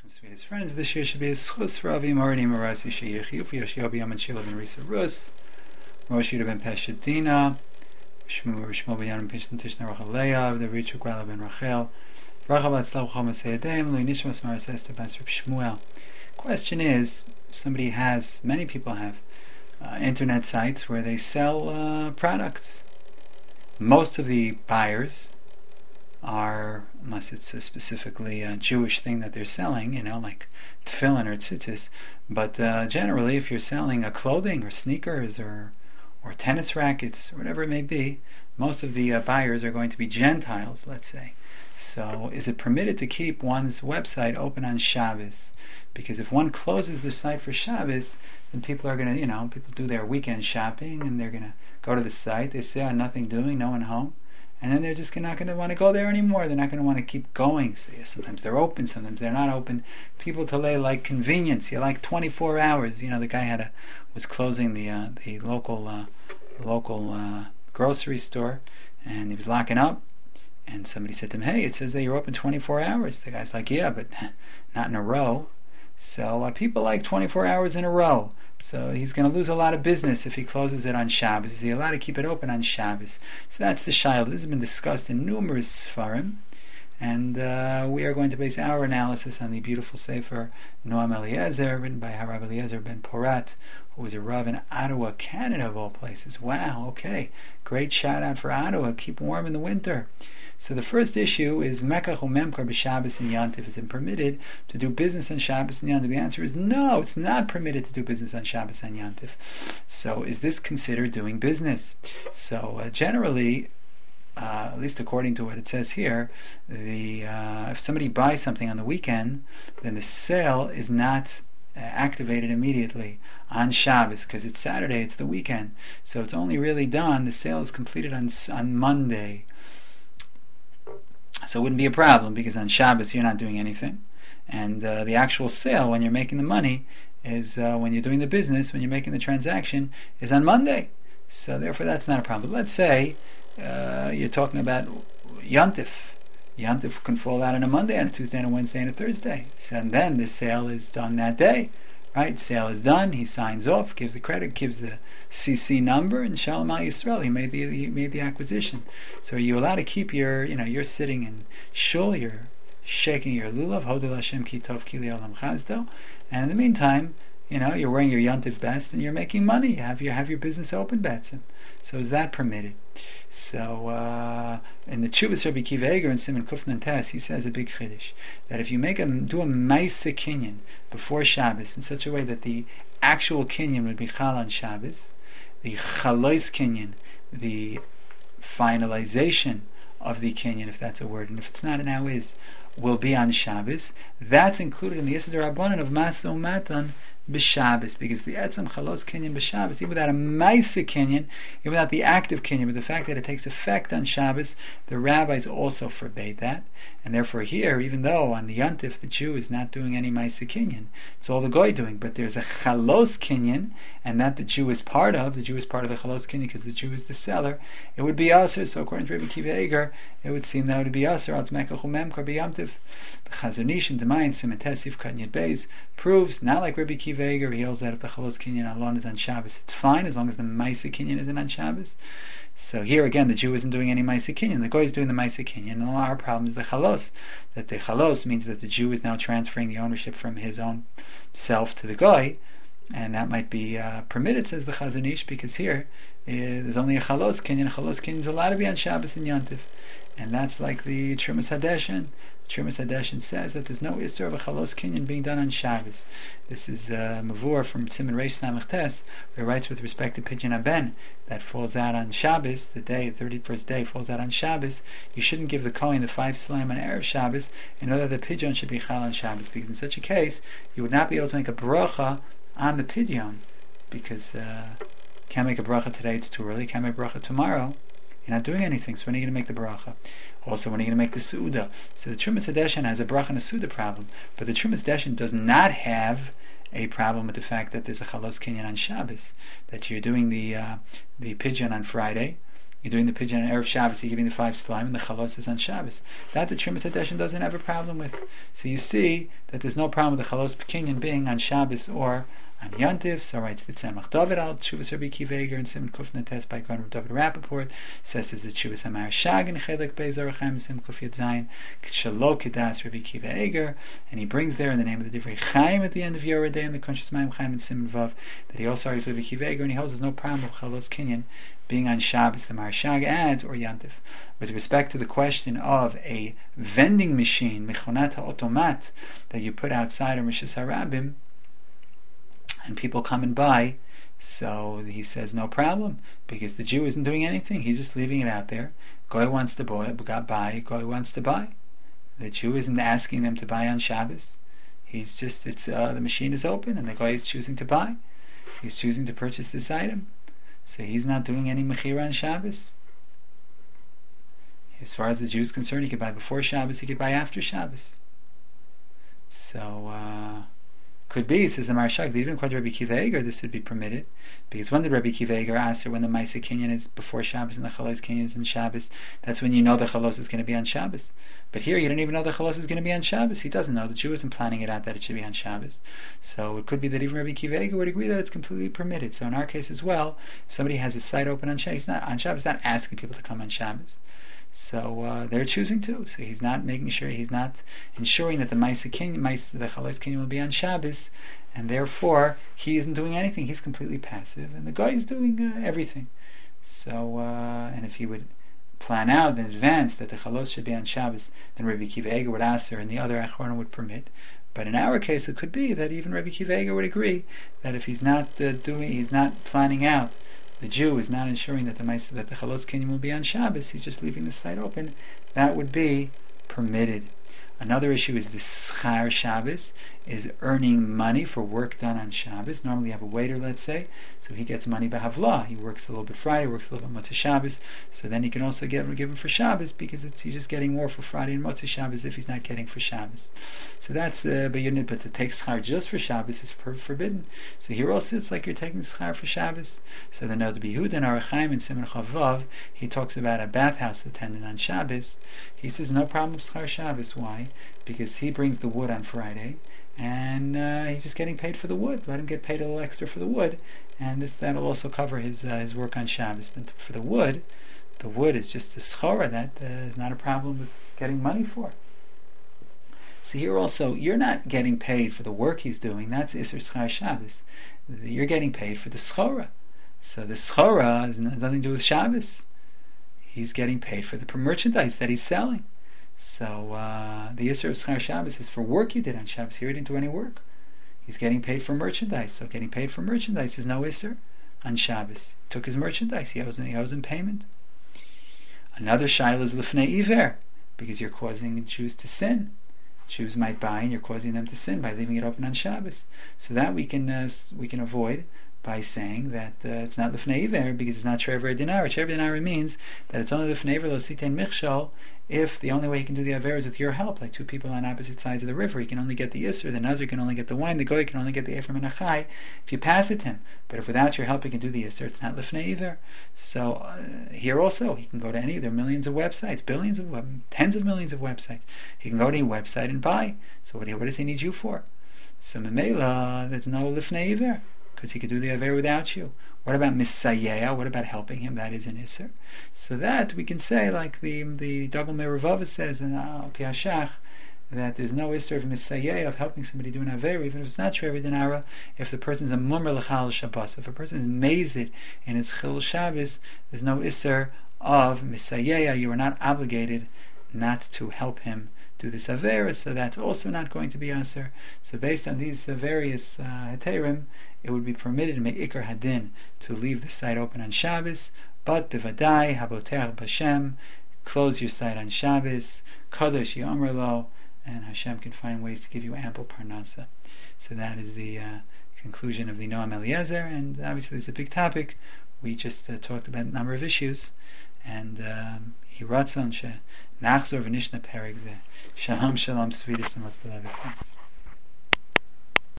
Sweetest friends, this year should be a schus for Avi Mardi Marasi Sheyechiu for Yoshiobi Yaman Shila ben Risa Rus, Rosh Yudah ben Peshetina, Shmuel ben Yanim Pishtan Tishna Rachaleya, the Richu Gwala ben Rachel, Bracha Batzlav Chomas Heyadem, Lui Nishmas Maras Esther Bas Reb Shmuel. Question is, many people have internet sites where they sell products. Most of the buyers are, unless it's a specifically Jewish thing that they're selling, like tefillin or tzitzis, but generally if you're selling clothing or sneakers or tennis rackets, or whatever it may be, most of the buyers are going to be Gentiles, let's say. So is it permitted to keep one's website open on Shabbos? Because if one closes the site for Shabbos, then people are going to, people do their weekend shopping and they're going to go to the site, they say, nothing doing, no one home, and then they're just not going to want to go there anymore. They're not going to want to keep going. So sometimes they're open, sometimes they're not open. People today like convenience. You like 24 hours. The guy was closing the local grocery store, and he was locking up. And somebody said to him, "Hey, it says that you're open 24 hours." The guy's like, "Yeah, but not in a row." So people like 24 hours in a row. So he's going to lose a lot of business if he closes it on Shabbos. Is he allowed to keep it open on Shabbos? So that's the Shaila. This has been discussed in numerous Sfarim. And we are going to base our analysis on the beautiful Sefer Noam Eliezer, written by Harav Eliezer ben Porat, who was a Rav in Ottawa, Canada, of all places. Wow, okay. Great shout out for Ottawa. Keep warm in the winter. So the first issue is Mekach u'Memkar b'Shabbos and Yantif. Is it permitted to do business on Shabbos and Yantif? The answer is no, it's not permitted to do business on Shabbos and Yantif. So is this considered doing business? So generally, at least according to what it says here, if somebody buys something on the weekend, then the sale is not activated immediately on Shabbos because it's Saturday, it's the weekend. So it's only really done, the sale is completed on Monday. So it wouldn't be a problem because on Shabbos you're not doing anything, and the actual sale, when you're making the money, is when you're doing the business, when you're making the transaction, is on Monday. So therefore that's not a problem. But let's say you're talking about Yantif. Yantif can fall out on a Monday, on a Tuesday, and a Wednesday, and a Thursday. So, and then the sale is done that day. Right? Sale is done, he signs off, gives the credit, gives the CC number, and Shalom Al Yisrael, he made the acquisition. So are you allowed to keep you're sitting in shul, you're shaking your lulav, Hodel Hashem ki tov ki li olam chazdo, and in the meantime, you're wearing your Yantiv best and you're making money. You have your business open, Batson. So is that permitted? So in the Chuvas Rabbi Akiva Eiger in Siman Kufnan Tes, he says a big chiddush that if you do a Maisa Kinyan before Shabbos in such a way that the actual Kinyan would be Chal on Shabbos, the Chalois Kinyan, the finalization of the Kinyan, if that's a word, and if it's not, it now is, will be on Shabbos. That's included in the Yesod Rabbanan of Masa Umatan b'Shabbos, because the Etzem Chalos Kinyan b'Shabbos, even without a Maisa Kinyan, even without the active Kinyan, but the fact that it takes effect on Shabbos, the rabbis also forbade that, and therefore here, even though on the Yantif the Jew is not doing any Maisa Kinyan, it's all the Goy doing, but there's a Chalos Kinyan, and that the Jew is part of the Chalos Kinyan because the Jew is the seller, it would be Aser. So according to Rabbi Akiva Eiger, it would seem that it would be Aser, Al Tzmekach U'Memkar b'Yantif. The Chazon Ish in Demayin Siman Tesif Katan Yud Beis proves, not like Rabbi Akiva Eiger, he holds that if the Chalos Kinyan alone is on Shabbos, it's fine as long as the Maisa Kinyan isn't on Shabbos. So here again, the Jew isn't doing any Maisa Kinyan, the Goy is doing the Maisa Kinyan, and our problem is the Chalos, that the Chalos means that the Jew is now transferring the ownership from his own self to the Goy, and that might be permitted, says the Chazon Ish, because here there's only a Chalos Kinyan. Chalos Kinyan is allowed to be on Shabbos and Yantif, and that's like the Trumas Hadeshin. Trumas Hadeshin says that there's no Isser of a Chalos Kinyan being done on Shabbos. This is Mavur from Siman Reish Samach Tes, where he writes with respect to Pidyon Haben that falls out on Shabbos, the 31st day falls out on Shabbos. You shouldn't give the Kohen the 5 Slam on Erev Shabbos in order that the Pidyon should be Chal on Shabbos, because in such a case you would not be able to make a bracha on the Pidyon, because can't make a bracha today, it's too early, can't make a bracha tomorrow, you're not doing anything, so when are you going to make the bracha? Also, when are you going to make the Su'udah? So the Trumas Hadeshin has a bracha and a Su'udah problem, but the Trumas Hadeshin does not have a problem with the fact that there's a Chalos Kinyan on Shabbos, that you're doing the Pidyon on Friday, You're doing the pidyon on Erev Shabbos, you're giving the 5 slime, and the chalos is on Shabbos. That the Trimas Hadeshin doesn't have a problem with. So you see that there's no problem with the chalos pekinyan being on Shabbos or on Yantiv. So writes the Tzemach David al Tshuvas Rabbi Akiva Eiger and Simon Kufna Test by Kohen David Rappaport says is the Tshuvas Hamar Shag and Chelek Beis Orachaim Simon Kuf Yud Zayin K'Shalo Kedas Rabbi Akiva Eiger, and he brings there in the name of the Divrei Chaim at the end of Yoreh Day in the Conscious Mayim Chaim and Simon Vav that he also argues Rabbi Akiva Eiger, and he holds there's no problem with chalos kinyan being on Shabbos, the Marshag adds, or Yantiv. With respect to the question of a vending machine, Mechonat HaOtomat, that you put outside of Rishus HaRabim, and people come and buy, so he says no problem, because the Jew isn't doing anything, he's just leaving it out there. Goy wants to buy, Goy wants to buy. The Jew isn't asking them to buy on Shabbos. He's just, the machine is open, and the Goy is choosing to buy. He's choosing to purchase this item. So he's not doing any mechira on Shabbos. As far as the Jew is concerned, he could buy before Shabbos, he could buy after Shabbos. So, could be, says the Marshak, that even according to Rabbi Akiva Eiger, this would be permitted. Because when did Rabbi Akiva Eiger ask her when the Maisa Kinyan is before Shabbos and the Chalos Kinyan is on Shabbos? That's when you know the Chalos is going to be on Shabbos. But here you don't even know the Chalos is going to be on Shabbos. He doesn't know. The Jew isn't planning it out that it should be on Shabbos. So it could be that even Rabbi Akiva Eiger would agree that it's completely permitted. So in our case as well, if somebody has a site open on Shabbos, he's not asking people to come on Shabbos. So they're choosing to. So he's not making sure, he's not ensuring that the Maisa Kinyan, the Chalos Kinyan will be on Shabbos, and therefore he isn't doing anything. He's completely passive, and the guy is doing everything. So and if he would plan out in advance that the Chalos should be on Shabbos, then Rabbi Akiva Eiger would ask her, and the other Achronim would permit. But in our case, it could be that even Rabbi Akiva Eiger would agree that if he's not he's not planning out, the Jew is not ensuring that the Chalos Kinyan will be on Shabbos, he's just leaving the site open, that would be permitted. Another issue is the Schar Shabbos, is earning money for work done on Shabbos. Normally you have a waiter, let's say, so he gets money by Havlah. He works a little bit Friday, works a little bit Motzei Shabbos, so then he can also give him for Shabbos, because he's just getting more for Friday and Motzei Shabbos if he's not getting for Shabbos. So that's, but to take Schar just for Shabbos is forbidden. So here also it's like you're taking Schar for Shabbos. So the Noda B'Yehuda and Arachaim and Simon Chavav, he talks about a bathhouse attendant on Shabbos. He says no problem with Schar Shabbos. Why? Because he brings the wood on Friday, and he's just getting paid for the wood. Let him get paid a little extra for the wood, and that'll also cover his work on Shabbos. But for the wood is just a schora that is not a problem with getting money for. So here also, you're not getting paid for the work he's doing. That's Isser Schar Shabbos. You're getting paid for the schora. So the schora has nothing to do with Shabbos. He's getting paid for the merchandise that he's selling. So the Isser of Schar Shabbos is for work you did on Shabbos. Here he didn't do any work. He's getting paid for merchandise. So getting paid for merchandise is no Isser on Shabbos. He took his merchandise. He owes him payment. Another shaila is Lifnei Iver, because you're causing Jews to sin. Jews might buy and you're causing them to sin by leaving it open on Shabbos. So that we can avoid by saying that it's not Lifnei Iver, because it's not Trever Dinara. Trever Dinara means that it's only Lifnei Iver Lo Sitein Michshol if the only way he can do the Aver is with your help, like two people on opposite sides of the river. He can only get the Isser, the Nazir can only get the wine, the Goy can only get the Ephraim and Achai if you pass it to him. But if without your help he can do the Isser, it's not Lifnei Iver. So here also, he can go to there are millions of websites, tens of millions of websites. He can go to any website and buy. So what does he need you for? So Memela, there's no Lifnei Iver, because he could do the Aver without you. What about Misayeya? What about helping him? That is an Isser. So that we can say, like the Dagul Meruvava says in Piashach, that there's no Isser of Misayeya, of helping somebody do an Aver, even if it's not Trever Dinara, if the person's a Mummer L'chal Shabbos. If a person is mazed in his Chil Shabbos, there's no Isser of Misayeya. You are not obligated not to help him do this Aver, so that's also not going to be Isser. So based on these various Heterim, it would be permitted to make Ikar Hadin to leave the site open on Shabbos, but Bivadai, Haboter B'Shem, close your site on Shabbos, Kadosh Yomer Lo, and Hashem can find ways to give you ample Parnasa. So that is the conclusion of the Noam Eliezer, and obviously it's a big topic. We just talked about a number of issues, and Hiratzon She Nachzor V'Nishna Perek Ze. Shalom Shalom Svidus and